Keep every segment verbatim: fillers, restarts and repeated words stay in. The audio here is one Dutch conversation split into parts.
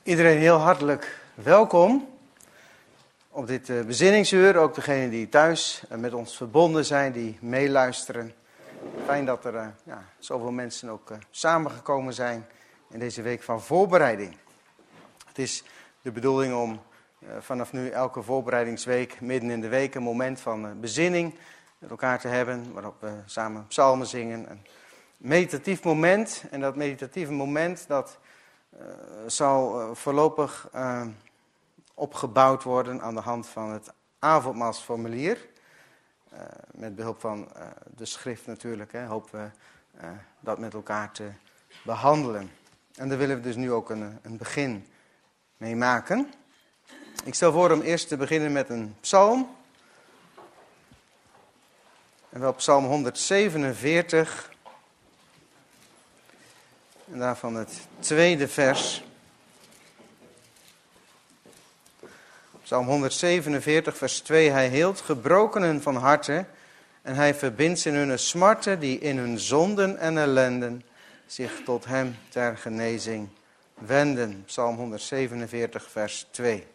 Iedereen heel hartelijk welkom op dit uh, bezinningsuur. Ook degenen die thuis uh, met ons verbonden zijn, die meeluisteren. Fijn dat er uh, ja, zoveel mensen ook uh, samengekomen zijn in deze week van voorbereiding. Het is de bedoeling om uh, vanaf nu elke voorbereidingsweek, midden in de week, een moment van uh, bezinning met elkaar te hebben. Waarop we samen psalmen zingen. Een meditatief moment. En dat meditatieve moment dat Uh, zal uh, voorlopig uh, opgebouwd worden aan de hand van het avondmaalsformulier. Uh, met behulp van uh, de schrift natuurlijk, hè, hopen we uh, dat met elkaar te behandelen. En daar willen we dus nu ook een, een begin mee maken. Ik stel voor om eerst te beginnen met een psalm. En wel psalm honderdzevenenveertig. En daarvan het tweede vers. Psalm honderdzevenenveertig, vers twee. Hij heelt gebrokenen van harte en hij verbindt in hun smarten die in hun zonden en ellenden zich tot hem ter genezing wenden. Psalm honderdzevenenveertig, vers twee.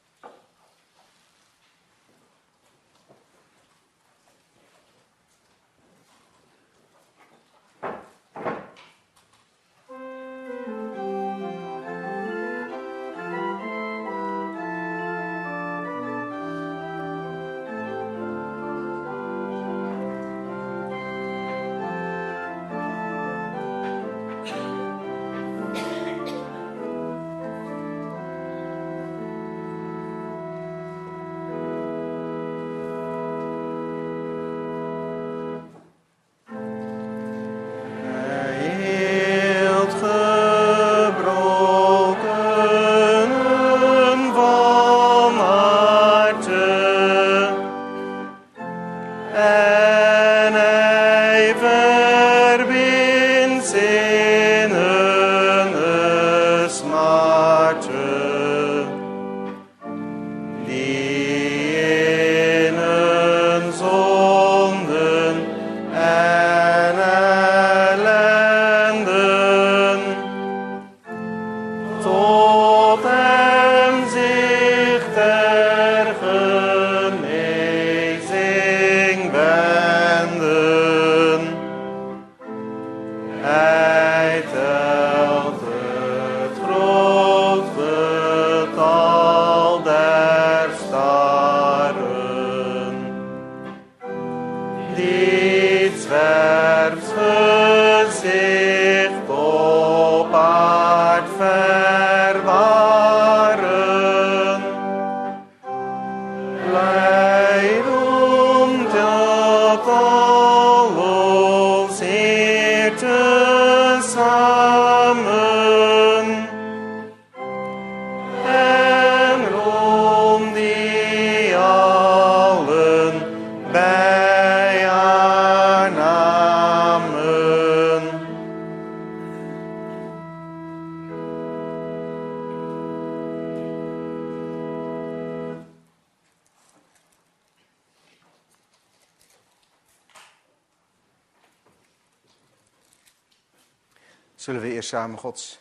Zullen we eerst samen Gods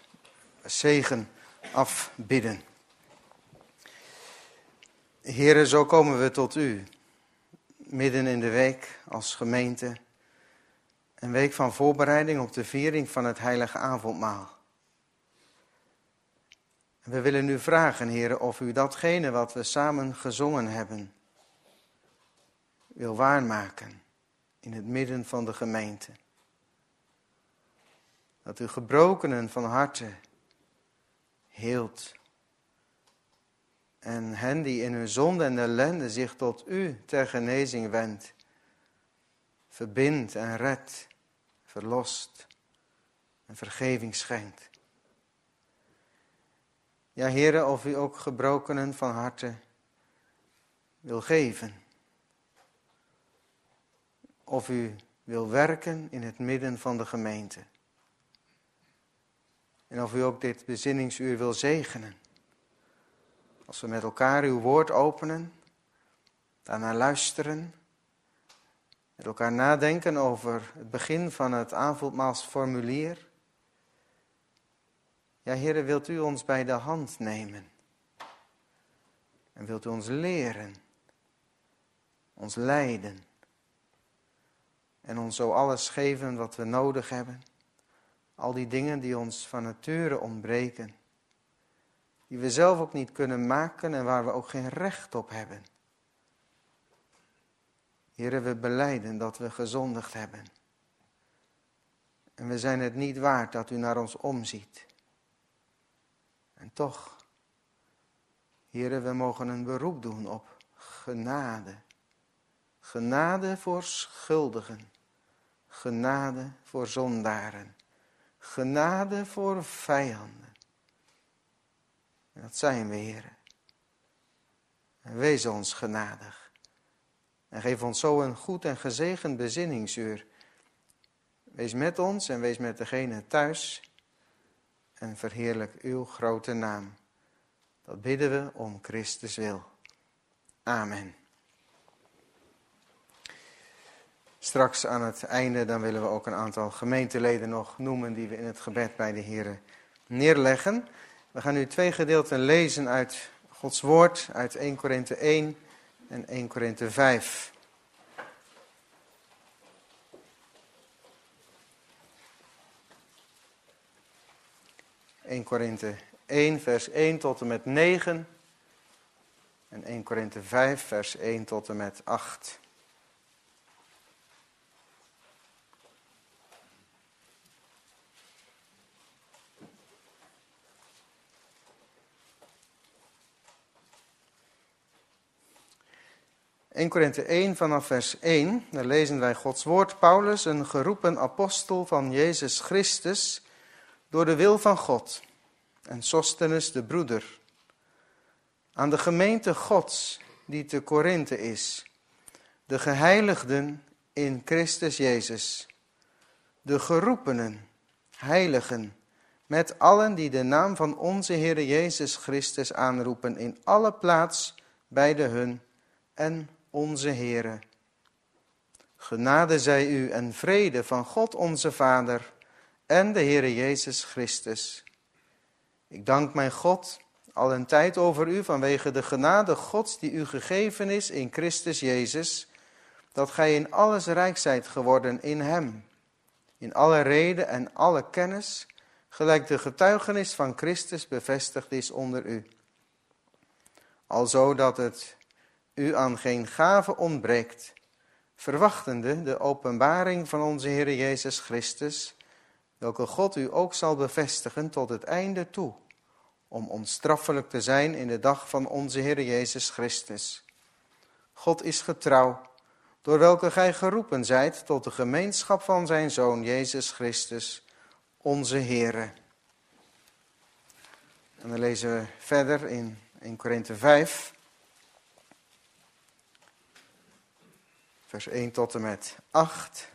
zegen afbidden. Heere, zo komen we tot u, midden in de week als gemeente. Een week van voorbereiding op de viering van het heilige avondmaal. We willen u vragen, Heere, of u datgene wat we samen gezongen hebben, wil waarmaken in het midden van de gemeente. Dat u gebrokenen van harte heelt. En hen die in hun zonde en ellende zich tot u ter genezing wendt. Verbindt en redt, verlost en vergeving schenkt. Ja, Heere, of u ook gebrokenen van harte wil geven. Of u wil werken in het midden van de gemeente. En of u ook dit bezinningsuur wil zegenen. Als we met elkaar uw woord openen, daarna luisteren, met elkaar nadenken over het begin van het avondmaalsformulier. Ja, Heere, wilt u ons bij de hand nemen? En wilt u ons leren, ons leiden en ons zo alles geven wat we nodig hebben? Al die dingen die ons van nature ontbreken, die we zelf ook niet kunnen maken en waar we ook geen recht op hebben. Heere, we belijden dat we gezondigd hebben. En we zijn het niet waard dat u naar ons omziet. En toch, Heere, we mogen een beroep doen op genade. Genade voor schuldigen. Genade voor zondaren. Genade voor vijanden. En dat zijn we, Heere. En wees ons genadig. En geef ons zo een goed en gezegend bezinningsuur. Wees met ons en wees met degene thuis. En verheerlijk uw grote naam. Dat bidden we om Christus wil. Amen. Straks aan het einde dan willen we ook een aantal gemeenteleden nog noemen die we in het gebed bij de Heere neerleggen. We gaan nu twee gedeelten lezen uit Gods woord, uit eerste Korinthe één en eerste Korinthe vijf. eerste Korinthe één, vers één tot en met negen. En eerste Korinthe vijf, vers één tot en met acht. eerste Korinthe één vanaf vers één, daar lezen wij Gods woord. Paulus, een geroepen apostel van Jezus Christus, door de wil van God, en Sostenus de broeder, aan de gemeente Gods die te Korinthe is, de geheiligden in Christus Jezus, de geroepenen, heiligen, met allen die de naam van onze Heere Jezus Christus aanroepen, in alle plaats bij de hun en onze Heere. Genade zij u en vrede van God onze Vader en de Heere Jezus Christus. Ik dank mijn God al een tijd over u vanwege de genade Gods die u gegeven is in Christus Jezus, dat gij in alles rijk zijt geworden in hem, in alle rede en alle kennis, gelijk de getuigenis van Christus bevestigd is onder u. Alzo dat het u aan geen gave ontbreekt, verwachtende de openbaring van onze Heer Jezus Christus, welke God u ook zal bevestigen tot het einde toe, om onstraffelijk te zijn in de dag van onze Heer Jezus Christus. God is getrouw, door welke gij geroepen zijt tot de gemeenschap van zijn Zoon Jezus Christus, onze Heere. En dan lezen we verder in eerste Korinthe vijf. Vers één tot en met acht.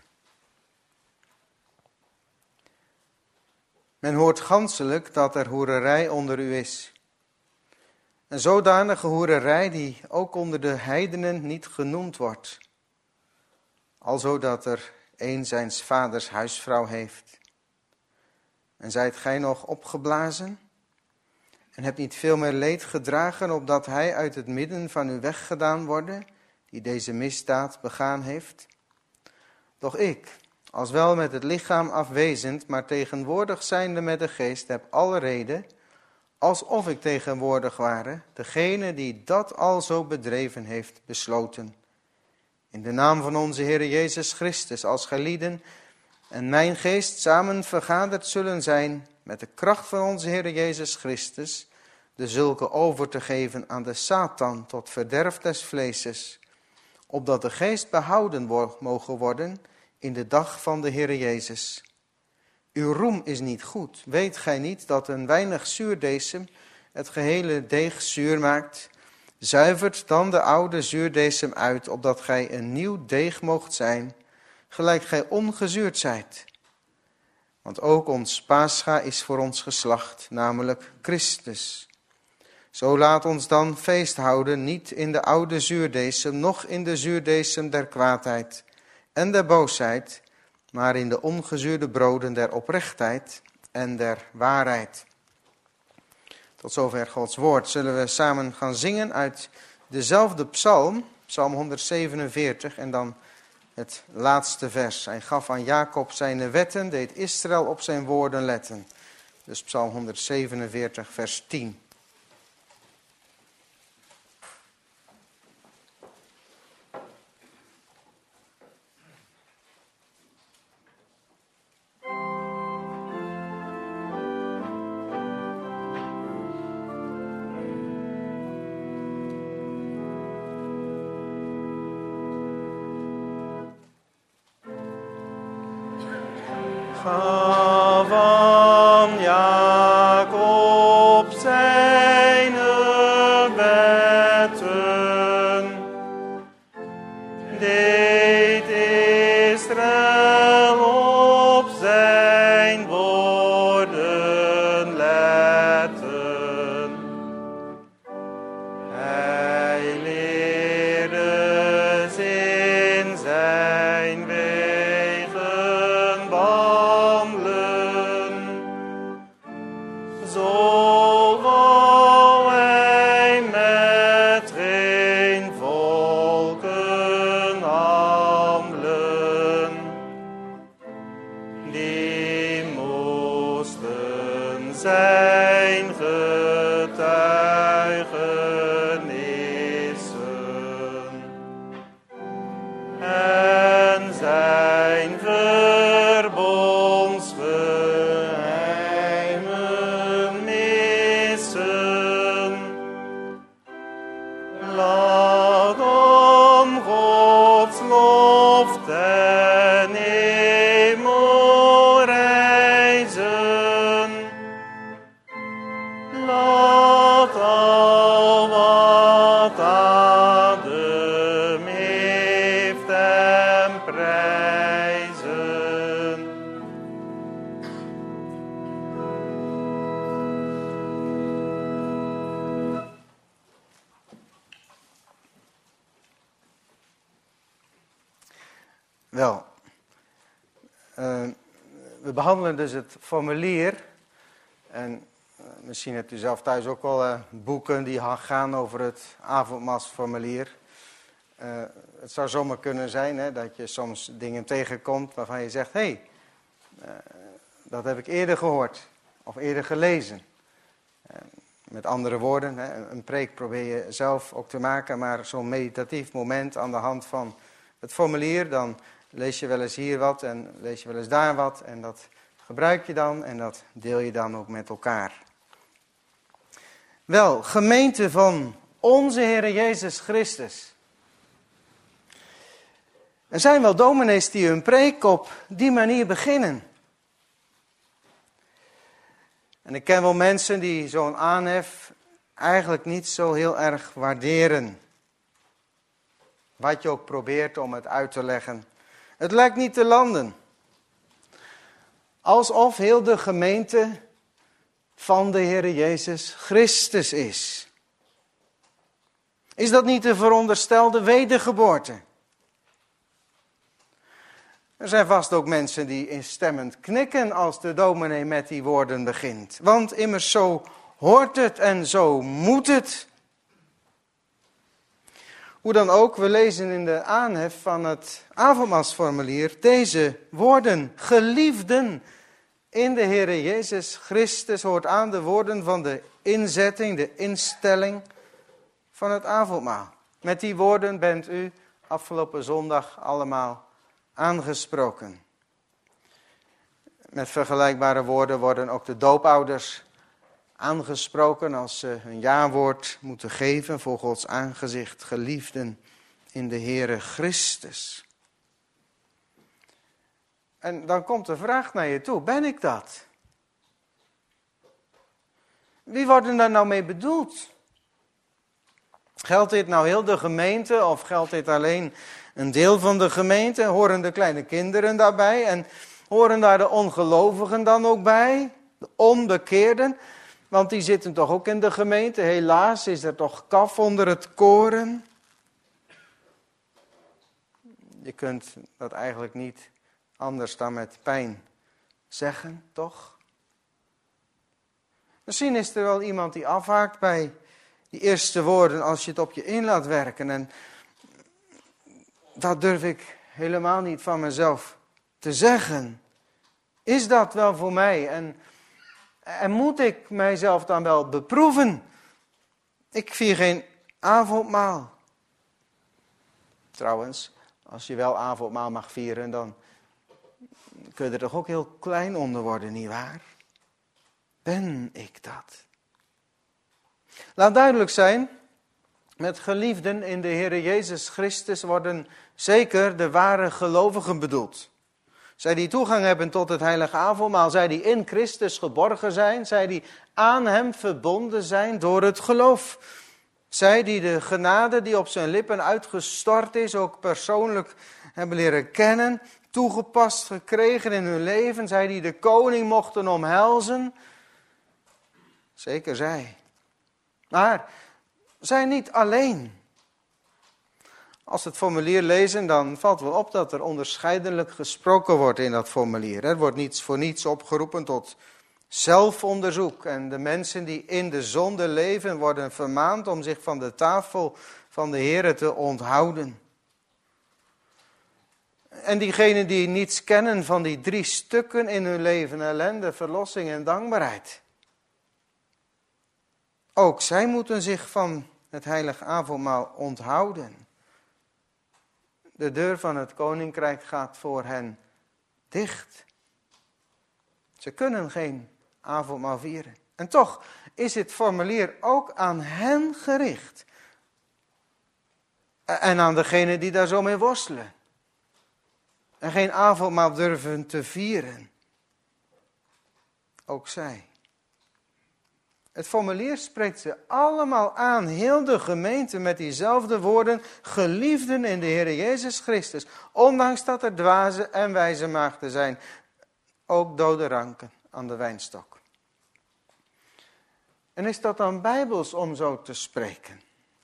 Men hoort ganselijk dat er hoererij onder u is. Een zodanige hoererij die ook onder de heidenen niet genoemd wordt. Alzo dat er een zijns vaders huisvrouw heeft. En zijt gij nog opgeblazen? En hebt niet veel meer leed gedragen, opdat hij uit het midden van u weggedaan worden, die deze misdaad begaan heeft? Doch ik, als wel met het lichaam afwezend, maar tegenwoordig zijnde met de geest, heb alle reden, alsof ik tegenwoordig ware, degene die dat al zo bedreven heeft, besloten. In de naam van onze Heer Jezus Christus, als gelieden en mijn geest samen vergaderd zullen zijn, met de kracht van onze Heer Jezus Christus, de zulke over te geven aan de Satan tot verderf des vleeses, opdat de geest behouden wo- mogen worden in de dag van de Heer Jezus. Uw roem is niet goed. Weet gij niet dat een weinig zuurdesem het gehele deeg zuur maakt? Zuivert dan de oude zuurdesem uit, opdat gij een nieuw deeg moogt zijn, gelijk gij ongezuurd zijt. Want ook ons Pascha is voor ons geslacht, namelijk Christus. Zo laat ons dan feest houden, niet in de oude zuurdesem, noch in de zuurdesem der kwaadheid en der boosheid, maar in de ongezuurde broden der oprechtheid en der waarheid. Tot zover Gods woord. Zullen we samen gaan zingen uit dezelfde psalm, psalm honderdzevenenveertig, en dan het laatste vers. Hij gaf aan Jacob zijn wetten, deed Israël op zijn woorden letten. Dus psalm honderdzevenenveertig, vers tien. Gaf aan Jacob zijn wetten, deed Israël op zijn woorden letten. Hij leerde ze in zijn wegen wandelen. Zo wou hij met geen volken handelen. Die moesten zijn getuigenissen en zijn verbondsgeheimen missen. Laat om Gods lof ten hemel rijzen. Laat al wat adem heeft hem prijzen. Wel, uh, we behandelen dus het formulier. En uh, misschien hebt u zelf thuis ook wel uh, boeken die gaan over het avondmaalsformulier. Uh, het zou zomaar kunnen zijn hè, dat je soms dingen tegenkomt waarvan je zegt: hé, hey, uh, dat heb ik eerder gehoord of eerder gelezen. Uh, met andere woorden, hè, een preek probeer je zelf ook te maken, maar zo'n meditatief moment aan de hand van het formulier, dan lees je wel eens hier wat en lees je wel eens daar wat en dat gebruik je dan en dat deel je dan ook met elkaar. Wel, gemeente van onze Heer Jezus Christus. Er zijn wel dominees die hun preek op die manier beginnen. En ik ken wel mensen die zo'n aanhef eigenlijk niet zo heel erg waarderen. Wat je ook probeert om het uit te leggen. Het lijkt niet te landen. Alsof heel de gemeente van de Heer Jezus Christus is. Is dat niet de veronderstelde wedergeboorte? Er zijn vast ook mensen die instemmend knikken als de dominee met die woorden begint. Want immers zo hoort het en zo moet het. Hoe dan ook, we lezen in de aanhef van het avondmaalsformulier deze woorden: geliefden in de Heere Jezus Christus, hoort aan de woorden van de inzetting, de instelling van het avondmaal. Met die woorden bent u afgelopen zondag allemaal aangesproken. Met vergelijkbare woorden worden ook de doopouders aangesproken als ze hun jawoord moeten geven voor Gods aangezicht, geliefden in de Heere Christus. En dan komt de vraag naar je toe: ben ik dat? Wie worden daar nou mee bedoeld? Geldt dit nou heel de gemeente of geldt dit alleen een deel van de gemeente? Horen de kleine kinderen daarbij en horen daar de ongelovigen dan ook bij? De onbekeerden? Want die zitten toch ook in de gemeente. Helaas is er toch kaf onder het koren. Je kunt dat eigenlijk niet anders dan met pijn zeggen, toch? Misschien is er wel iemand die afhaakt bij die eerste woorden als je het op je in laat werken. En dat durf ik helemaal niet van mezelf te zeggen. Is dat wel voor mij? En, en moet ik mijzelf dan wel beproeven? Ik vier geen avondmaal. Trouwens, als je wel avondmaal mag vieren, dan kun je er toch ook heel klein onder worden, nietwaar? Ben ik dat? Laat duidelijk zijn, met geliefden in de Heer Jezus Christus worden zeker de ware gelovigen bedoeld. Zij die toegang hebben tot het heilige avondmaal, zij die in Christus geborgen zijn, zij die aan hem verbonden zijn door het geloof. Zij die de genade die op zijn lippen uitgestort is, ook persoonlijk hebben leren kennen, toegepast gekregen in hun leven. Zij die de koning mochten omhelzen. Zeker zij. Maar zij niet alleen. Als we het formulier lezen, dan valt wel op dat er onderscheidelijk gesproken wordt in dat formulier. Er wordt niets voor niets opgeroepen tot zelfonderzoek. En de mensen die in de zonde leven worden vermaand om zich van de tafel van de Heere te onthouden. En diegenen die niets kennen van die drie stukken in hun leven, ellende, verlossing en dankbaarheid. Ook zij moeten zich van het heilige avondmaal onthouden. De deur van het koninkrijk gaat voor hen dicht. Ze kunnen geen avondmaal vieren. En toch is het formulier ook aan hen gericht. En aan degenen die daar zo mee worstelen. En geen avondmaal durven te vieren. Ook zij. Het formulier spreekt ze allemaal aan, heel de gemeente met diezelfde woorden, geliefden in de Heer Jezus Christus. Ondanks dat er dwaze en wijze maagden zijn, ook dode ranken aan de wijnstok. En is dat dan bijbels om zo te spreken?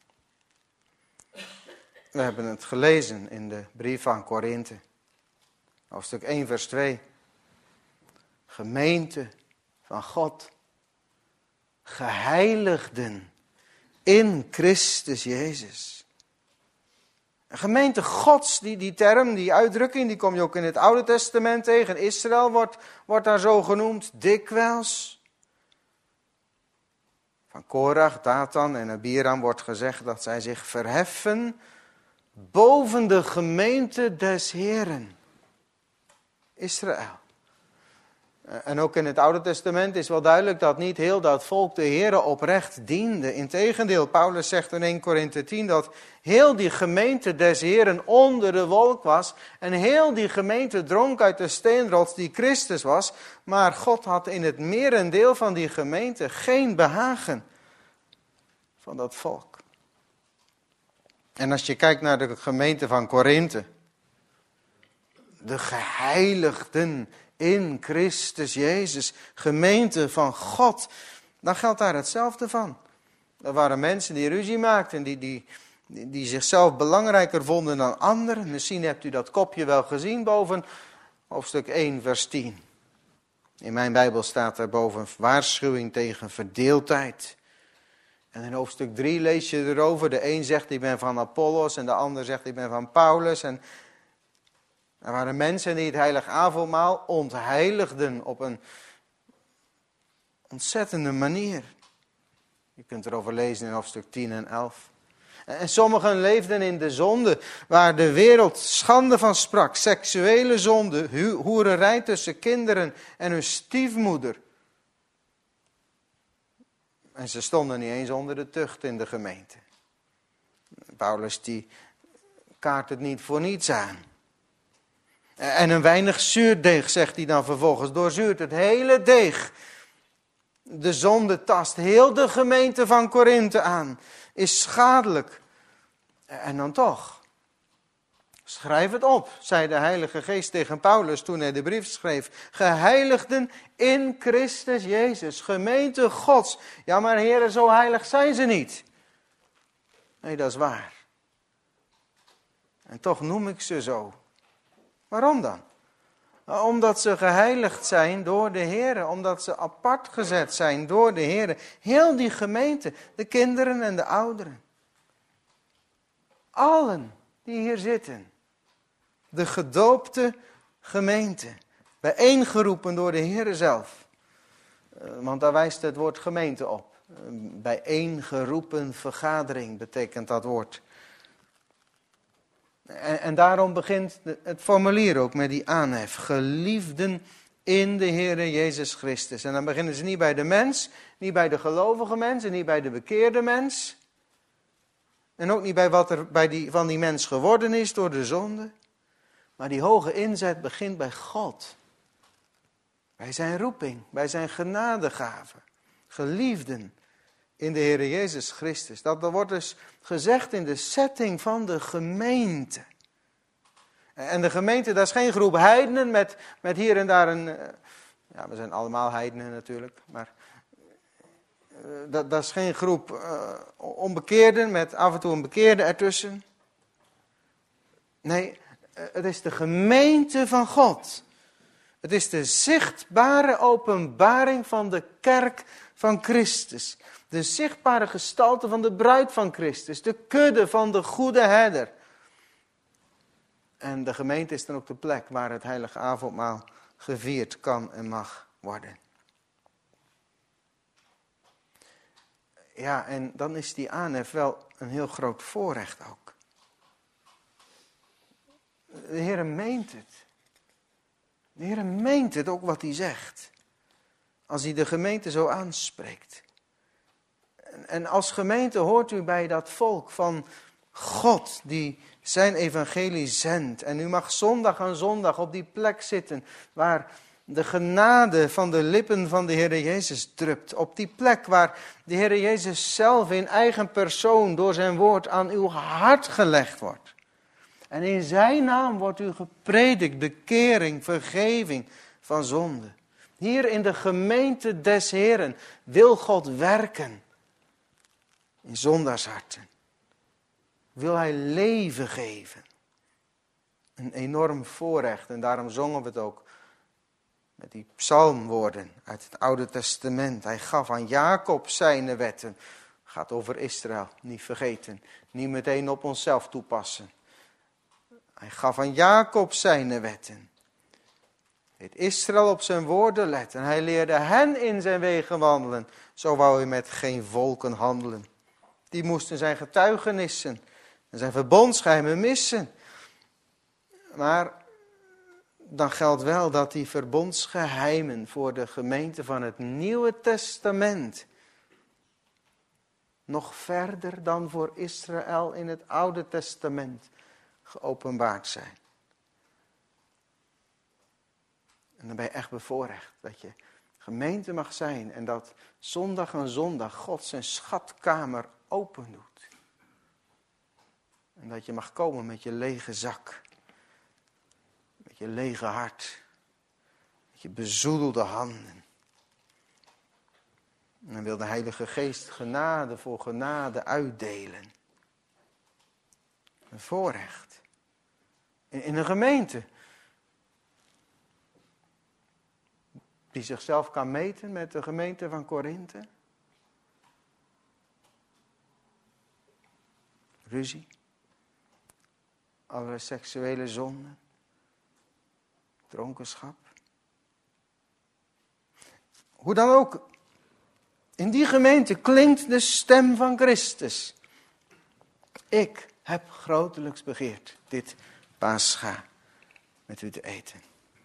We hebben het gelezen in de brief aan Korinthe, hoofdstuk één vers twee. Gemeente van God. Geheiligden in Christus Jezus. Een gemeente Gods, die, die term, die uitdrukking, die kom je ook in het Oude Testament tegen. Israël wordt, wordt daar zo genoemd, dikwijls. Van Korach, Datan en Abiram wordt gezegd dat zij zich verheffen boven de gemeente des Heeren. Israël. En ook in het Oude Testament is wel duidelijk dat niet heel dat volk de Heere oprecht diende. Integendeel, Paulus zegt in eerste Korinthe tien dat heel die gemeente des Heeren onder de wolk was. En heel die gemeente dronk uit de steenrots die Christus was. Maar God had in het merendeel van die gemeente geen behagen van dat volk. En als je kijkt naar de gemeente van Korinthe. De geheiligden in Christus Jezus, gemeente van God, dan geldt daar hetzelfde van. Er waren mensen die ruzie maakten, die, die, die zichzelf belangrijker vonden dan anderen. Misschien hebt u dat kopje wel gezien boven hoofdstuk één vers tien. In mijn Bijbel staat er boven waarschuwing tegen verdeeldheid. En in hoofdstuk drie lees je erover, de een zegt ik ben van Apollos en de ander zegt ik ben van Paulus. En er waren mensen die het heilig avondmaal ontheiligden op een ontzettende manier. Je kunt erover lezen in hoofdstuk tien en elf. En sommigen leefden in de zonde waar de wereld schande van sprak. Seksuele zonde, hoererij tussen kinderen en hun stiefmoeder. En ze stonden niet eens onder de tucht in de gemeente. Paulus die kaart het niet voor niets aan. En een weinig zuurdeeg, zegt hij dan vervolgens, doorzuurt het hele deeg. De zonde tast heel de gemeente van Korinthe aan, is schadelijk. En dan toch, schrijf het op, zei de Heilige Geest tegen Paulus toen hij de brief schreef. Geheiligden in Christus Jezus, gemeente Gods. Ja, maar heren, zo heilig zijn ze niet. Nee, dat is waar. En toch noem ik ze zo. Waarom dan? Omdat ze geheiligd zijn door de Heer. Omdat ze apart gezet zijn door de Heer. Heel die gemeente, de kinderen en de ouderen. Allen die hier zitten. De gedoopte gemeente. Bijeengeroepen door de Heer zelf. Want daar wijst het woord gemeente op. Bijeengeroepen vergadering betekent dat woord. En, en daarom begint het formulier ook met die aanhef. Geliefden in de Heere Jezus Christus. En dan beginnen ze niet bij de mens, niet bij de gelovige mens en niet bij de bekeerde mens. En ook niet bij wat er bij die, van die mens geworden is door de zonde. Maar die hoge inzet begint bij God. Bij zijn roeping, bij zijn genadegave. Geliefden in de Heere Jezus Christus. Dat, dat wordt dus gezegd in de setting van de gemeente. En de gemeente, dat is geen groep heidenen met, met hier en daar een... Ja, we zijn allemaal heidenen natuurlijk. Maar dat, dat is geen groep uh, onbekeerden met af en toe een bekeerde ertussen. Nee, het is de gemeente van God. Het is de zichtbare openbaring van de kerk van Christus. De zichtbare gestalte van de bruid van Christus. De kudde van de goede herder. En de gemeente is dan ook de plek waar het heilige avondmaal gevierd kan en mag worden. Ja, en dan is die aanhef wel een heel groot voorrecht ook. De Heer meent het. De Heer meent het ook wat hij zegt. Als hij de gemeente zo aanspreekt. En als gemeente hoort u bij dat volk van God die zijn evangelie zendt. En u mag zondag aan zondag op die plek zitten waar de genade van de lippen van de Heer Jezus drupt. Op die plek waar de Heer Jezus zelf in eigen persoon door zijn woord aan uw hart gelegd wordt. En in zijn naam wordt u gepredikt, bekering, vergeving van zonde. Hier in de gemeente des Heeren wil God werken. In zondagsharten. Wil hij leven geven. Een enorm voorrecht. En daarom zongen we het ook. Met die psalmwoorden uit het Oude Testament. Hij gaf aan Jacob zijn wetten. Gaat over Israël. Niet vergeten. Niet meteen op onszelf toepassen. Hij gaf aan Jacob zijn wetten. Deed Israël op zijn woorden letten. Hij leerde hen in zijn wegen wandelen. Zo wou hij met geen volken handelen. Die moesten zijn getuigenissen en zijn verbondsgeheimen missen. Maar dan geldt wel dat die verbondsgeheimen voor de gemeente van het Nieuwe Testament nog verder dan voor Israël in het Oude Testament geopenbaard zijn. En dan ben je echt bevoorrecht dat je gemeente mag zijn en dat zondag aan zondag God zijn schatkamer open doet. En dat je mag komen met je lege zak. Met je lege hart. Met je bezoedelde handen. En dan wil de Heilige Geest genade voor genade uitdelen. Een voorrecht. In, in een gemeente. Die zichzelf kan meten met de gemeente van Korinthe. Ruzie. Allerlei seksuele zonden. Dronkenschap. Hoe dan ook. In die gemeente klinkt de stem van Christus. Ik heb grotelijks begeerd dit Pascha met u te eten.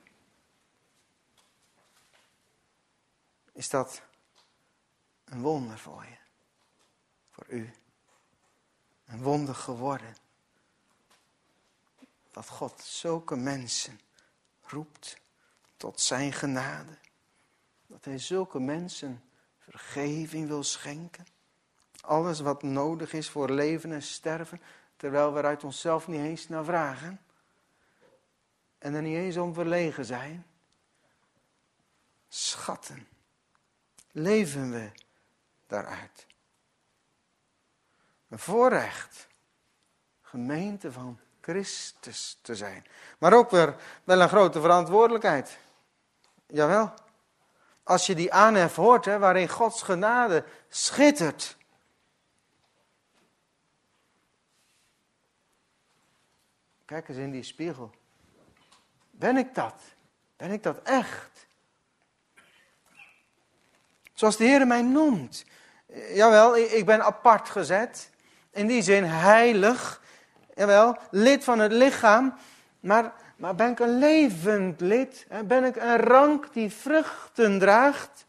Is dat een wonder voor je? Voor u? Een wonder geworden? Dat God zulke mensen roept tot zijn genade. Dat hij zulke mensen vergeving wil schenken. Alles wat nodig is voor leven en sterven. Terwijl we er uit onszelf niet eens naar vragen. En er niet eens om verlegen zijn. Schatten. Leven we daaruit. Een voorrecht. Gemeente van Christus te zijn. Maar ook weer wel een grote verantwoordelijkheid. Jawel. Als je die aanhef hoort, hè, waarin Gods genade schittert. Kijk eens in die spiegel. Ben ik dat? Ben ik dat echt? Zoals de Heer mij noemt. Jawel, ik ben apart gezet. In die zin heilig. Jawel, lid van het lichaam. Maar, maar ben ik een levend lid? Ben ik een rank die vruchten draagt?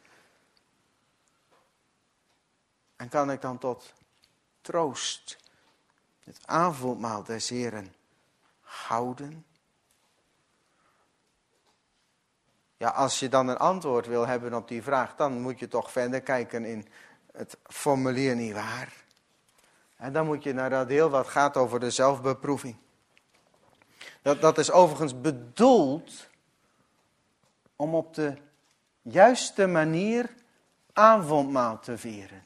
En kan ik dan tot troost het avondmaal des Heren houden? Ja, als je dan een antwoord wil hebben op die vraag, dan moet je toch verder kijken in het formulier, nietwaar? En dan moet je naar dat deel wat gaat over de zelfbeproeving. Dat, dat is overigens bedoeld om op de juiste manier avondmaal te vieren.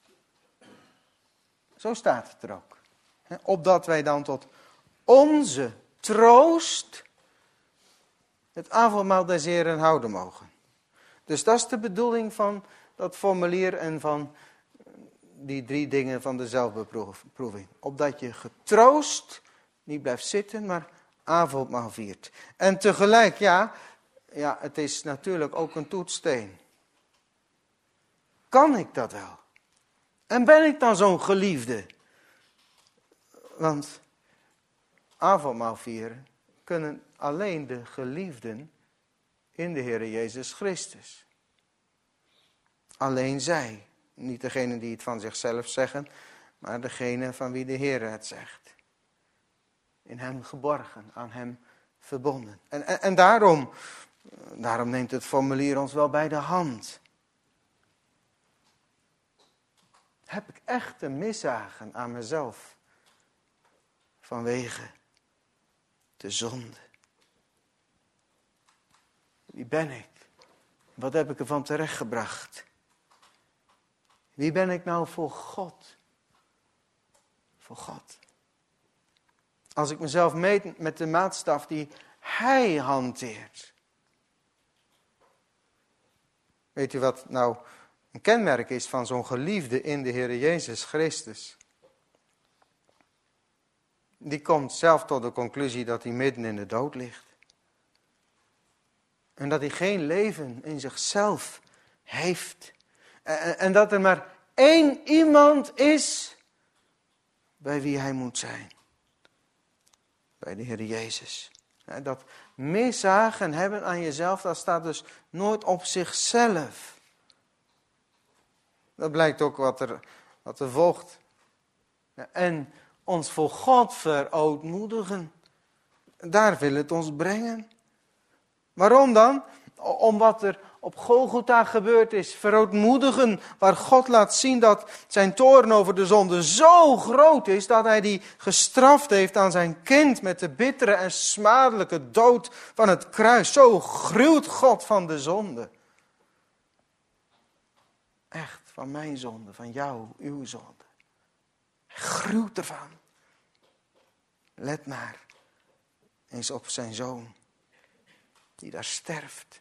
Zo staat het er ook. Opdat wij dan tot onze troost het avondmaal des Heren houden mogen. Dus dat is de bedoeling van dat formulier en van die drie dingen van de zelfbeproeving. Opdat je getroost niet blijft zitten, maar avondmaal viert. En tegelijk, ja, ja, het is natuurlijk ook een toetssteen. Kan ik dat wel? En ben ik dan zo'n geliefde? Want avondmaal vieren kunnen alleen de geliefden in de Heer Jezus Christus. Alleen zij. Niet degene die het van zichzelf zeggen, maar degene van wie de Heer het zegt. In hem geborgen, aan hem verbonden. En, en, en daarom, daarom neemt het formulier ons wel bij de hand. Heb ik echt een miszagen aan mezelf vanwege de zonde? Wie ben ik? Wat heb ik ervan terechtgebracht? Wie ben ik nou voor God? Voor God. Als ik mezelf meet met de maatstaf die Hij hanteert. Weet u wat nou een kenmerk is van zo'n geliefde in de Heer Jezus Christus? Die komt zelf tot de conclusie dat hij midden in de dood ligt. En dat hij geen leven in zichzelf heeft. En, en dat er maar één iemand is bij wie hij moet zijn. Bij de Heer Jezus. Dat miszagen hebben aan jezelf, dat staat dus nooit op zichzelf. Dat blijkt ook wat er, wat er volgt. En ons voor God verootmoedigen. Daar wil het ons brengen. Waarom dan? Om wat er op Golgotha gebeurd is. Verootmoedigen, waar God laat zien dat zijn toorn over de zonde zo groot is, dat hij die gestraft heeft aan zijn kind met de bittere en smadelijke dood van het kruis. Zo gruwt God van de zonde. Echt, van mijn zonde, van jou, uw zonde. Hij gruwt ervan. Let maar eens op zijn zoon, die daar sterft.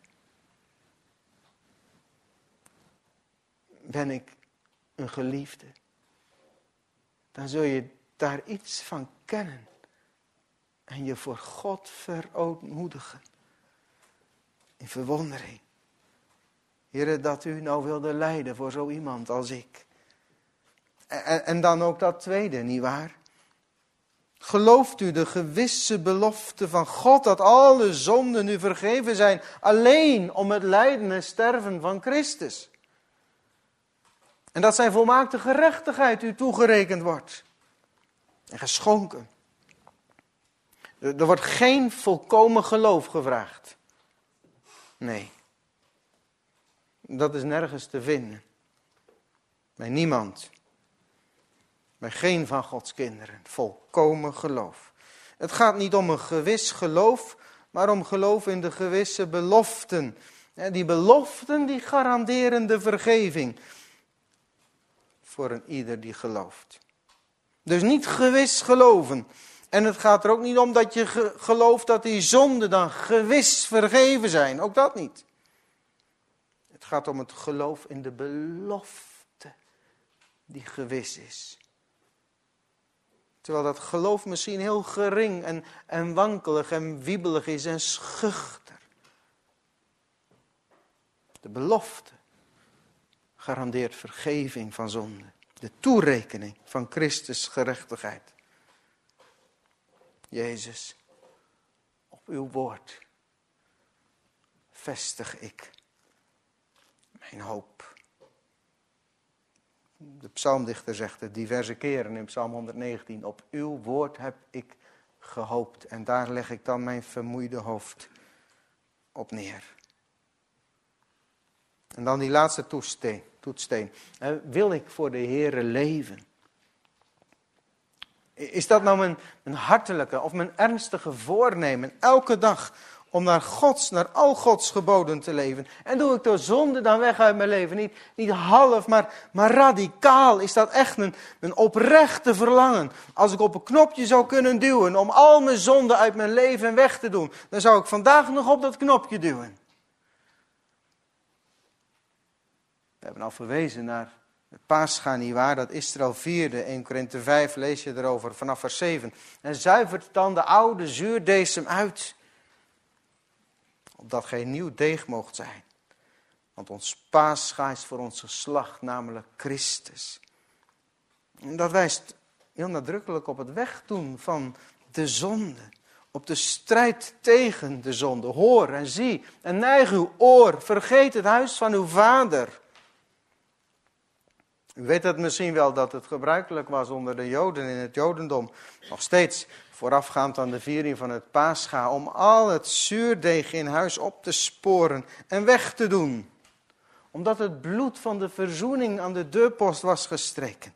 Ben ik een geliefde? Dan zul je daar iets van kennen. En je voor God verootmoedigen. In verwondering. Heere, dat u nou wilde lijden voor zo iemand als ik. En, en dan ook dat tweede, nietwaar? Gelooft u de gewisse belofte van God dat alle zonden u vergeven zijn, alleen om het lijden en sterven van Christus? En dat zijn volmaakte gerechtigheid u toegerekend wordt. En geschonken. Er wordt geen volkomen geloof gevraagd. Nee. Dat is nergens te vinden. Bij niemand. Bij geen van Gods kinderen. Volkomen geloof. Het gaat niet om een gewis geloof, maar om geloof in de gewisse beloften. Die beloften die garanderen de vergeving. Voor een ieder die gelooft. Dus niet gewis geloven. En het gaat er ook niet om dat je ge- gelooft dat die zonden dan gewis vergeven zijn. Ook dat niet. Het gaat om het geloof in de belofte die gewis is. Terwijl dat geloof misschien heel gering en, en wankelig en wiebelig is en schuchter. De belofte garandeert vergeving van zonde. De toerekening van Christus gerechtigheid. Jezus, op uw woord vestig ik mijn hoop. De psalmdichter zegt het diverse keren in Psalm honderdnegentien. Op uw woord heb ik gehoopt. En daar leg ik dan mijn vermoeide hoofd op neer. En dan die laatste toetssteen. toetssteen. Wil ik voor de Heere leven? Is dat nou mijn, mijn hartelijke of mijn ernstige voornemen elke dag om naar Gods, naar al Gods geboden te leven? En doe ik de zonde dan weg uit mijn leven? Niet, niet half, maar, maar radicaal. Is dat echt een, een oprechte verlangen? Als ik op een knopje zou kunnen duwen om al mijn zonden uit mijn leven weg te doen, dan zou ik vandaag nog op dat knopje duwen. We hebben al verwezen naar het Pascha, nietwaar, dat Israël vierde. Eerste Korinthe vijf lees je erover vanaf vers zeven. En zuivert dan de oude zuurdesem uit, opdat geen nieuw deeg moogt zijn. Want ons Pascha is voor ons geslacht, namelijk Christus. En dat wijst heel nadrukkelijk op het wegdoen van de zonde. Op de strijd tegen de zonde. Hoor en zie en neig uw oor. Vergeet het huis van uw vader. U weet het misschien wel dat het gebruikelijk was onder de Joden in het Jodendom. Nog steeds voorafgaand aan de viering van het Pascha. Om al het zuurdeeg in huis op te sporen en weg te doen. Omdat het bloed van de verzoening aan de deurpost was gestreken.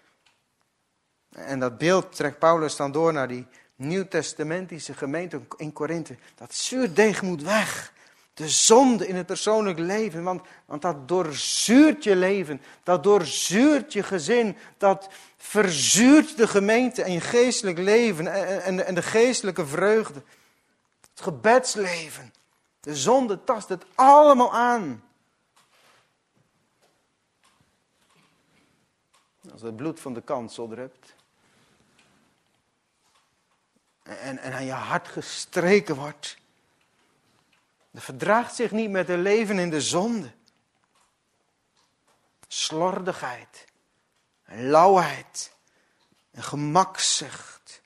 En dat beeld trekt Paulus dan door naar die nieuwtestamentische gemeente in Korinthe. Dat zuurdeeg moet weg. De zonde in het persoonlijk leven, want, want dat doorzuurt je leven, dat doorzuurt je gezin, dat verzuurt de gemeente en je geestelijk leven en, en, en de geestelijke vreugde. Het gebedsleven, de zonde tast het allemaal aan. Als het bloed van de kansel drupt en, en aan je hart gestreken wordt, dat verdraagt zich niet met een leven in de zonde. Slordigheid, en lauwheid, en gemakzucht.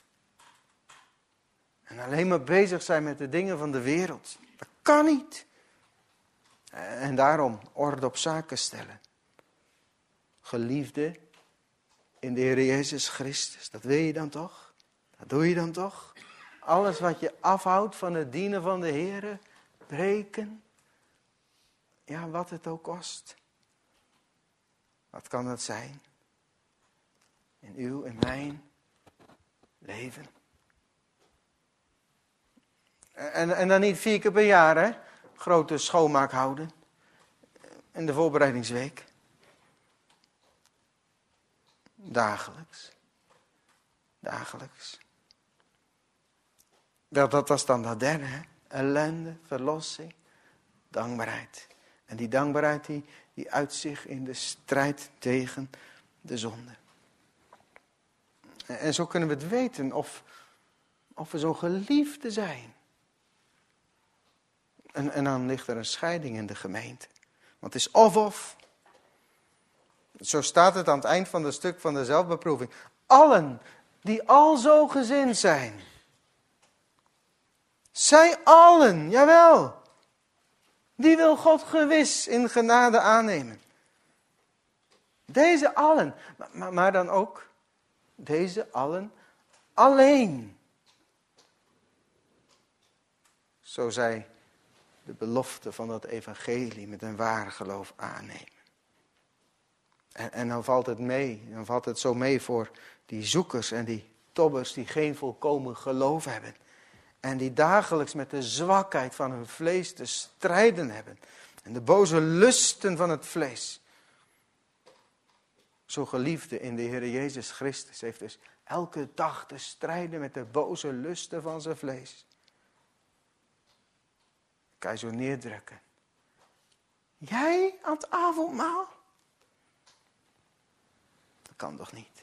En alleen maar bezig zijn met de dingen van de wereld. Dat kan niet. En daarom orde op zaken stellen. Geliefde in de Heer Jezus Christus. Dat wil je dan toch? Dat doe je dan toch? Alles wat je afhoudt van het dienen van de Heer, breken. Ja, wat het ook kost. Wat kan dat zijn? In uw en mijn leven. En, en dan niet vier keer per jaar, hè? Grote schoonmaak houden. In de voorbereidingsweek. Dagelijks. Dagelijks. Wel, dat was dan dat derde, hè? Ellende, verlossing, dankbaarheid. En die dankbaarheid die, die uit zich in de strijd tegen de zonde. En, en zo kunnen we het weten of, of we zo geliefde zijn. En, en dan ligt er een scheiding in de gemeente. Want het is of of. Zo staat het aan het eind van het stuk van de zelfbeproeving. Allen die al zo gezind zijn. Zij allen, jawel. Die wil God gewis in genade aannemen. Deze allen. Maar, maar, maar dan ook deze allen alleen. Zo zij de belofte van dat evangelie met een waar geloof aannemen. En, en dan valt het mee, dan valt het zo mee voor die zoekers en die tobbers die geen volkomen geloof hebben. En die dagelijks met de zwakheid van hun vlees te strijden hebben. En de boze lusten van het vlees. Zo geliefde in de Heer Jezus Christus heeft dus elke dag te strijden met de boze lusten van zijn vlees. Kan je zo neerdrukken. Jij aan het avondmaal? Dat kan toch niet?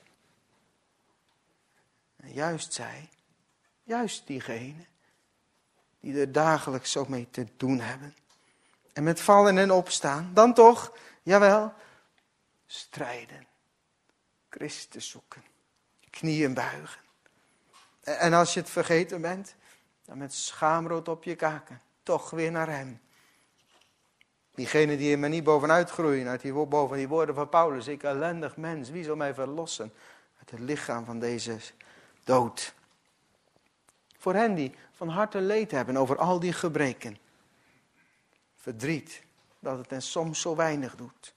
En juist zij, juist diegenen die er dagelijks zo mee te doen hebben. En met vallen en opstaan, dan toch, jawel, strijden. Christus zoeken. Knieën buigen. En als je het vergeten bent, dan met schaamrood op je kaken. Toch weer naar hem. Diegenen die er maar niet bovenuit groeien, uit die, boven die woorden van Paulus. Ik ellendig mens, wie zal mij verlossen uit het lichaam van deze dood? Voor hen die van harte leed hebben over al die gebreken. Verdriet dat het hen soms zo weinig doet.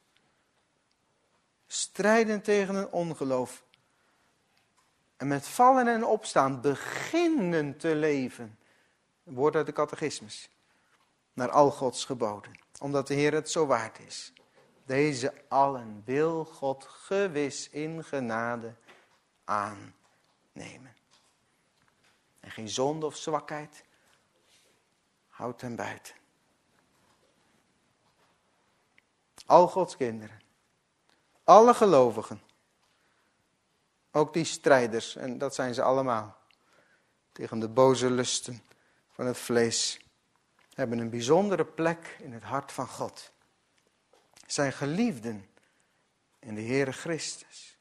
Strijden tegen een ongeloof. En met vallen en opstaan beginnen te leven. Een woord uit de catechismus. Naar al Gods geboden. Omdat de Heer het zo waard is. Deze allen wil God gewis in genade aannemen. En geen zonde of zwakheid houdt hem buiten. Al Gods kinderen. Alle gelovigen. Ook die strijders, en dat zijn ze allemaal. Tegen de boze lusten van het vlees. Hebben een bijzondere plek in het hart van God. Zijn geliefden in de Heere Christus.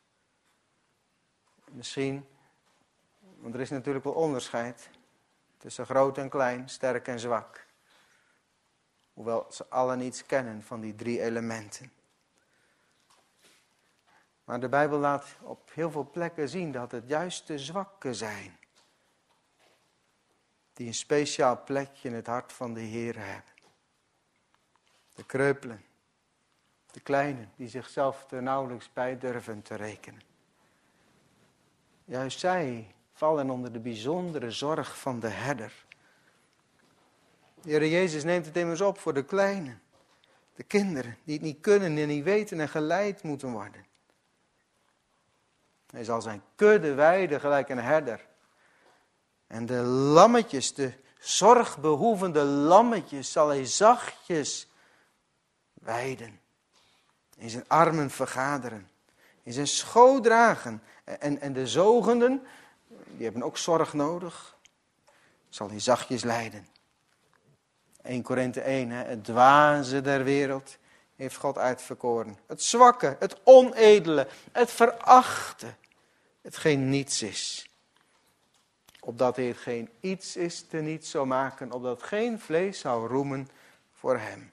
Misschien, want er is natuurlijk wel onderscheid tussen groot en klein, sterk en zwak. Hoewel ze allen iets kennen van die drie elementen. Maar de Bijbel laat op heel veel plekken zien dat het juist de zwakken zijn. Die een speciaal plekje in het hart van de Heer hebben. De kreupelen. De kleinen die zichzelf er nauwelijks bij durven te rekenen. Juist zij vallen onder de bijzondere zorg van de herder. De Heer Jezus neemt het immers op voor de kleinen. De kinderen die het niet kunnen en niet weten en geleid moeten worden. Hij zal zijn kudde weiden gelijk een herder. En de lammetjes, de zorgbehoevende lammetjes, zal hij zachtjes weiden. In zijn armen vergaderen. In zijn schoot dragen. En, en de zogenden, die hebben ook zorg nodig. Zal hij zachtjes leiden. Eerste Korinthe één, hè, het dwaze der wereld heeft God uitverkoren. Het zwakke, het onedele, het verachte. Hetgeen niets is. Opdat hij hetgeen iets is te niet zou maken. Opdat geen vlees zou roemen voor hem.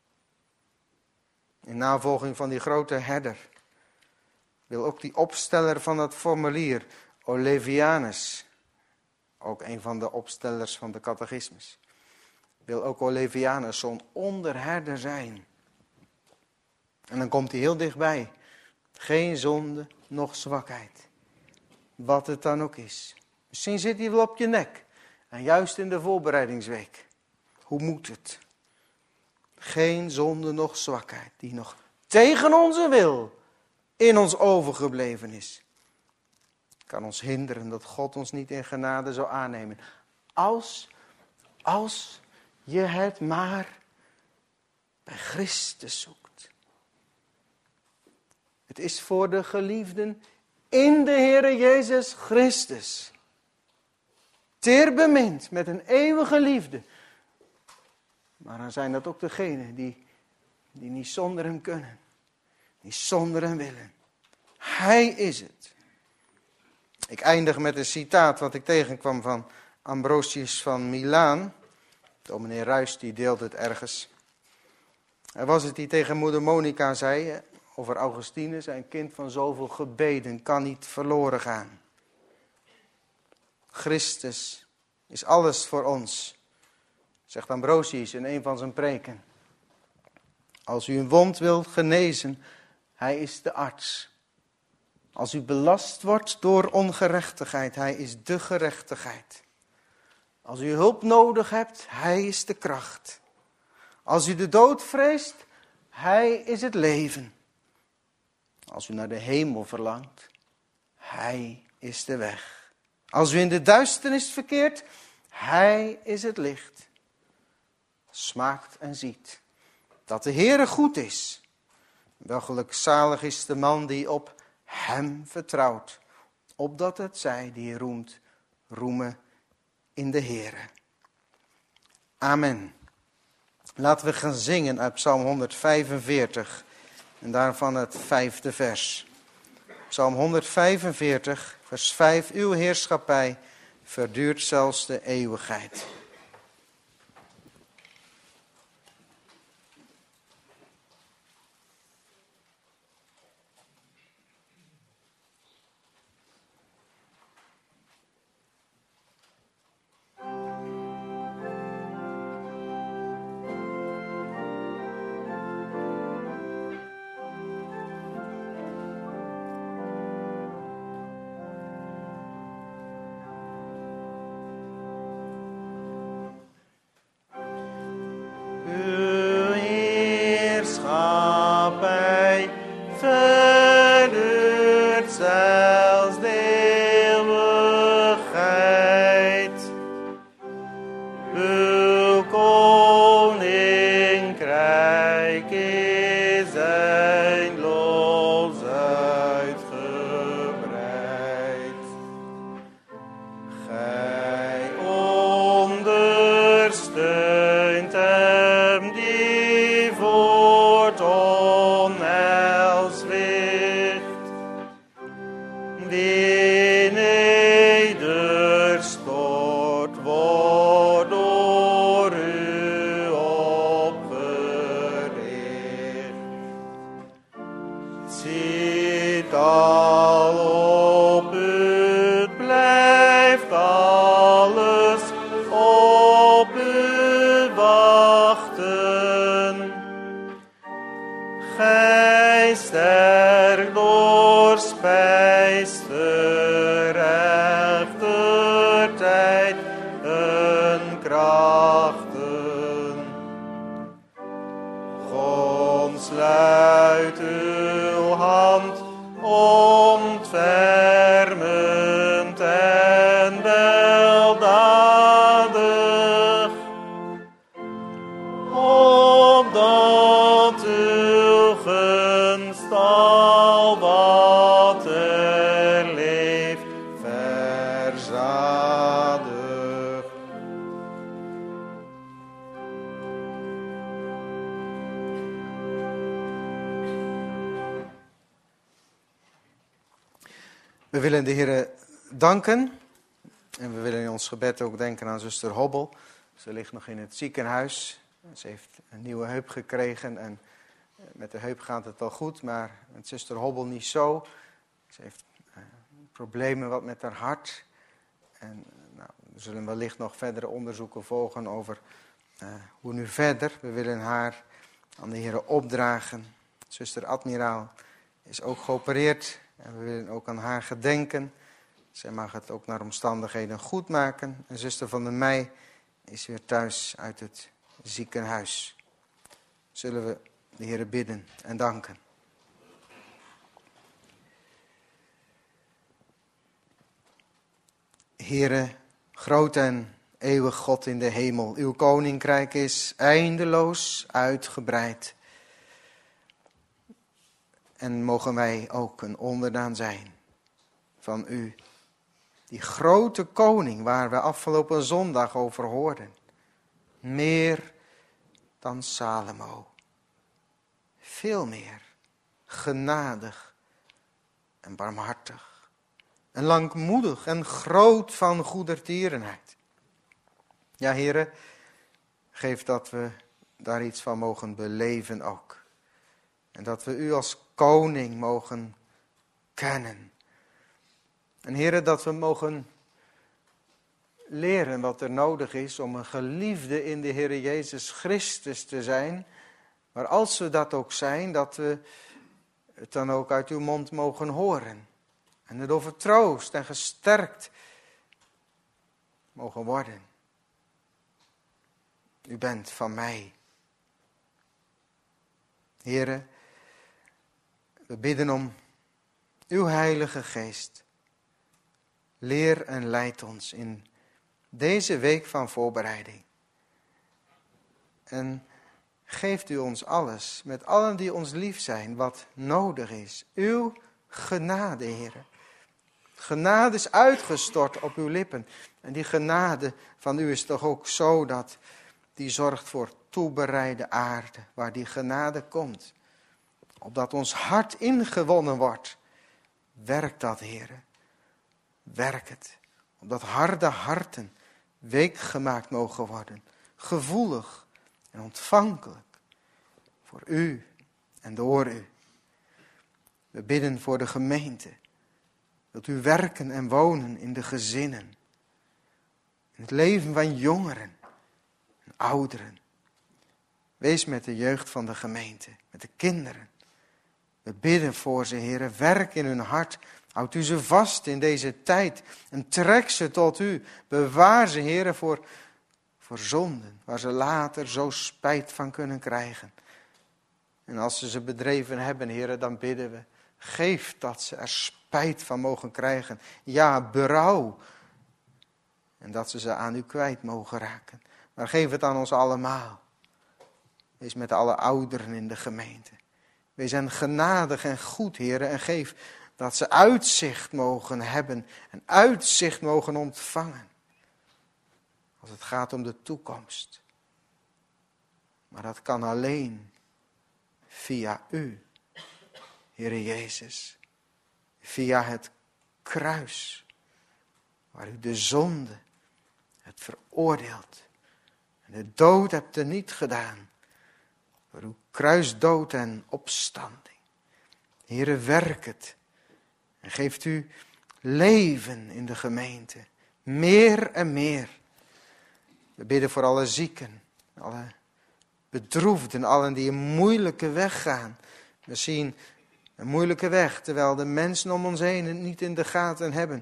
In navolging van die grote herder. Wil ook die opsteller van dat formulier. Olevianus. Ook een van de opstellers van de catechismus. Wil ook Olevianus zo'n onderherder zijn. En dan komt hij heel dichtbij. Geen zonde, noch zwakheid. Wat het dan ook is. Misschien zit hij wel op je nek. En juist in de voorbereidingsweek. Hoe moet het? Geen zonde, noch zwakheid. Die nog tegen onze wil in ons overgebleven is. Kan ons hinderen dat God ons niet in genade zou aannemen. Als, als je het maar bij Christus zoekt. Het is voor de geliefden in de Heere Jezus Christus. Teer bemind met een eeuwige liefde. Maar dan zijn dat ook degenen die, die niet zonder hem kunnen. Die zonder hem willen. Hij is het. Ik eindig met een citaat wat ik tegenkwam van Ambrosius van Milaan. Dominee Ruijs die deelt het ergens. Hij was het die tegen moeder Monica zei over Augustinus. Zijn kind van zoveel gebeden kan niet verloren gaan. Christus is alles voor ons. Zegt Ambrosius in een van zijn preken. Als u een wond wilt genezen, hij is de arts. Als u belast wordt door ongerechtigheid, hij is de gerechtigheid. Als u hulp nodig hebt, hij is de kracht. Als u de dood vreest, hij is het leven. Als u naar de hemel verlangt, hij is de weg. Als u in de duisternis verkeert, hij is het licht. Smaakt en ziet dat de Heere goed is. Wel gelukzalig is de man die op hem vertrouwt, opdat het zij die roemt, roemen in de Heere. Amen. Laten we gaan zingen uit Psalm honderdvijfenveertig en daarvan het vijfde vers. Psalm honderdvijfenveertig, vers vijf. Uw heerschappij verduurt zelfs de eeuwigheid. We willen de Heer danken en we willen in ons gebed ook denken aan zuster Hobbel. Ze ligt nog in het ziekenhuis. Ze heeft een nieuwe heup gekregen en met de heup gaat het wel goed, maar met zuster Hobbel niet zo. Ze heeft uh, problemen wat met haar hart. En nou, er zullen wellicht nog verdere onderzoeken volgen over uh, hoe nu verder. We willen haar aan de Heer opdragen. Zuster Admiraal is ook geopereerd. En we willen ook aan haar gedenken. Zij mag het ook naar omstandigheden goed maken. En zuster Van der Meij is weer thuis uit het ziekenhuis. Zullen we de Heer bidden en danken. Heere, groot en eeuwig God in de hemel. Uw koninkrijk is eindeloos uitgebreid. En mogen wij ook een onderdaan zijn van u. Die grote koning waar we afgelopen zondag over hoorden. Meer dan Salomo. Veel meer. Genadig en barmhartig. En langmoedig en groot van goedertierenheid. Ja, Heere, geef dat we daar iets van mogen beleven ook. En dat we u als koning mogen kennen. En Heere, dat we mogen leren wat er nodig is om een geliefde in de Heere Jezus Christus te zijn. Maar als we dat ook zijn, dat we het dan ook uit uw mond mogen horen. En het overtroost en gesterkt mogen worden. U bent van mij. Heere, We bidden om uw Heilige Geest. Leer en leid ons in deze week van voorbereiding. En geeft u ons alles, met allen die ons lief zijn, wat nodig is. Uw genade, Heere. Genade is uitgestort op uw lippen. En die genade van u is toch ook zo dat die zorgt voor toebereide aarde, waar die genade komt. Opdat ons hart ingewonnen wordt. Werk dat, Heere. Werk het. Opdat harde harten week gemaakt mogen worden. Gevoelig en ontvankelijk. Voor u en door u. We bidden voor de gemeente. Wilt u werken en wonen in de gezinnen. In het leven van jongeren en ouderen. Wees met de jeugd van de gemeente, met de kinderen. We bidden voor ze, Heere, werk in hun hart. Houd u ze vast in deze tijd en trek ze tot u. Bewaar ze, Heere, voor, voor zonden, waar ze later zo spijt van kunnen krijgen. En als ze ze bedreven hebben, Heere, dan bidden we, geef dat ze er spijt van mogen krijgen. Ja, berouw. En dat ze ze aan u kwijt mogen raken. Maar geef het aan ons allemaal. Wees met alle ouderen in de gemeente. Wees hen genadig en goed, Heere, en geef dat ze uitzicht mogen hebben en uitzicht mogen ontvangen. Als het gaat om de toekomst. Maar dat kan alleen via u, Heere Jezus. Via het kruis, waar u de zonde hebt veroordeeld. En de dood hebt er niet gedaan. Door uw kruisdood en opstanding. Heere, werk het. En geeft u leven in de gemeente. Meer en meer. We bidden voor alle zieken. Alle bedroefden. Allen die een moeilijke weg gaan. We zien een moeilijke weg. Terwijl de mensen om ons heen het niet in de gaten hebben.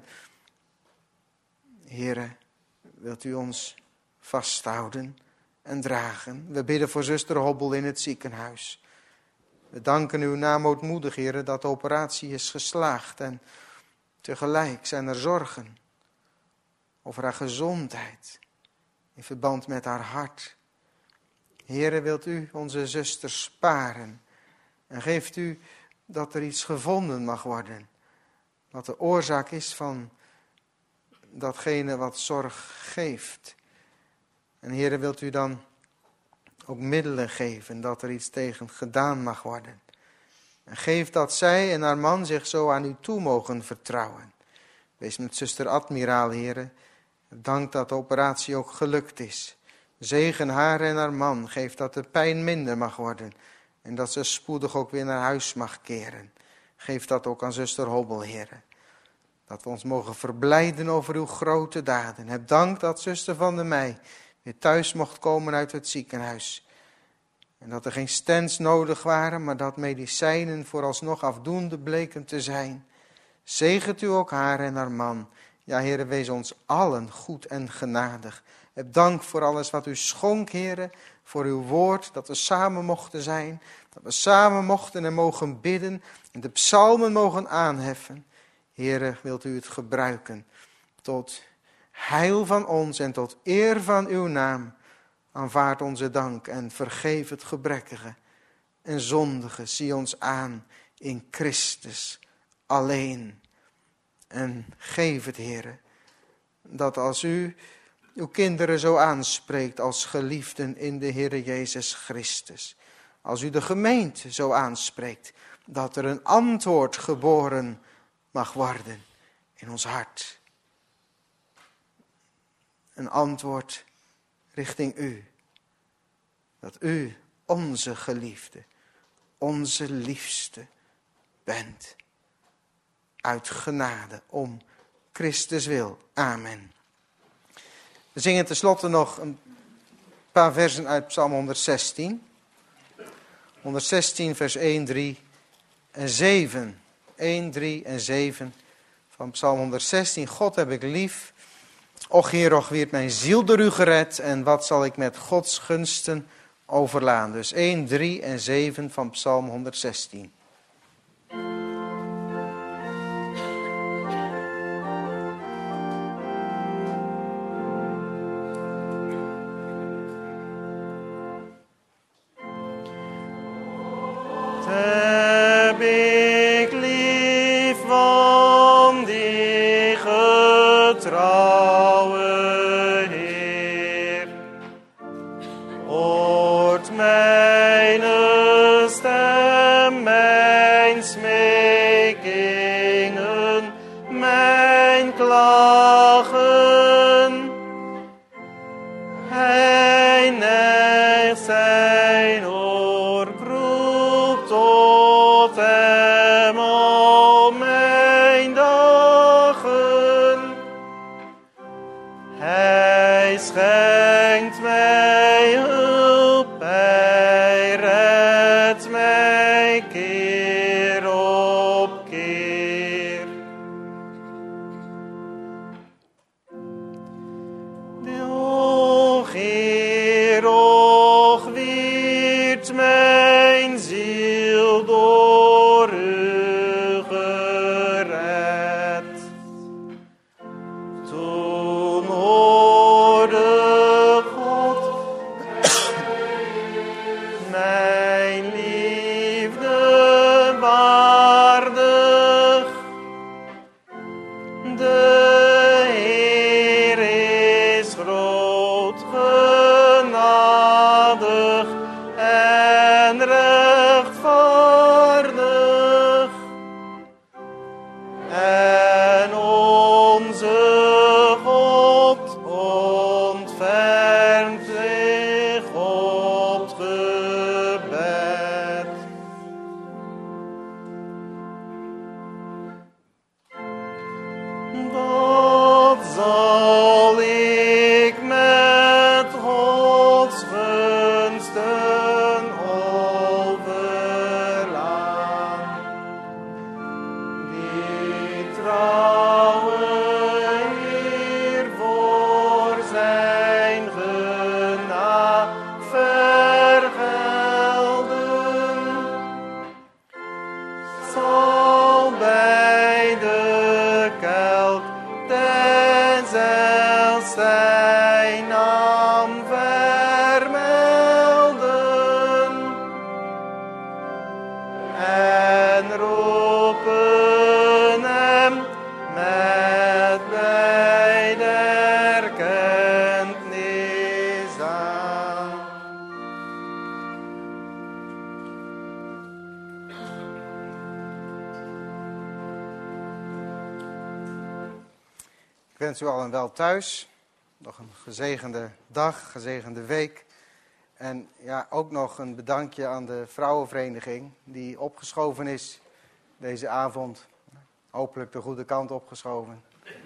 Heere, wilt u ons vasthouden en dragen. We bidden voor zuster Hobbel in het ziekenhuis. We danken uw naam ootmoedig, Heere, dat de operatie is geslaagd. En tegelijk zijn er zorgen over haar gezondheid. In verband met haar hart. Heere, wilt u onze zuster sparen. En geeft u dat er iets gevonden mag worden. Wat de oorzaak is van datgene wat zorg geeft. En Heere, wilt u dan ook middelen geven dat er iets tegen gedaan mag worden. En geef dat zij en haar man zich zo aan u toe mogen vertrouwen. Wees met zuster Admiraal, Heere. Dank dat de operatie ook gelukt is. Zegen haar en haar man. Geef dat de pijn minder mag worden. En dat ze spoedig ook weer naar huis mag keren. Geef dat ook aan zuster Hobbel, Heere. Dat we ons mogen verblijden over uw grote daden. Heb dank dat zuster Van der Meij weer thuis mocht komen uit het ziekenhuis. En dat er geen stents nodig waren, maar dat medicijnen vooralsnog afdoende bleken te zijn. Zegent u ook haar en haar man. Ja, Heere, wees ons allen goed en genadig. Heb dank voor alles wat u schonk, Heere, voor uw woord, dat we samen mochten zijn. Dat we samen mochten en mogen bidden en de psalmen mogen aanheffen. Heere, wilt u het gebruiken tot heil van ons en tot eer van uw naam. Aanvaard onze dank en vergeef het gebrekkige en zondige. Zie ons aan in Christus alleen. En geef het, Heere, dat als u uw kinderen zo aanspreekt als geliefden in de Heere Jezus Christus. Als u de gemeente zo aanspreekt, dat er een antwoord geboren mag worden in ons hart. Een antwoord richting u. Dat u onze geliefde, onze liefste bent. Uit genade om Christus wil. Amen. We zingen tenslotte nog een paar versen uit Psalm honderdzestien. honderdzestien vers één, drie en zeven. één, drie en zeven van Psalm honderdzestien. God heb ik lief. Och Heer, och wierd mijn ziel door u gered. En wat zal ik met Gods gunsten overlaan. Dus één, drie en zeven van Psalm honderdzestien. mijn dagen. Hij schenkt mij hulp, hij redt mij keer op keer. O Heer, och wierd mijn ziel door u gered. Toen hoorde God mijn liefde waardig. De Heer is groot, genadig en rechtvaardig. En onze God ontfermt zich op het gebed. Wat zal ik met Gods gunsten overlaan? Die trouwe Heer voor zijn genade vergelden, zal bij de kelk des heils zijn naam vermelden en roepen hem met blijde erkentenis aan. Ik wens u allen wel thuis. Nog een gezegende dag, gezegende week. En ja, ook nog een bedankje aan de vrouwenvereniging die opgeschoven is deze avond. Hopelijk de goede kant opgeschoven.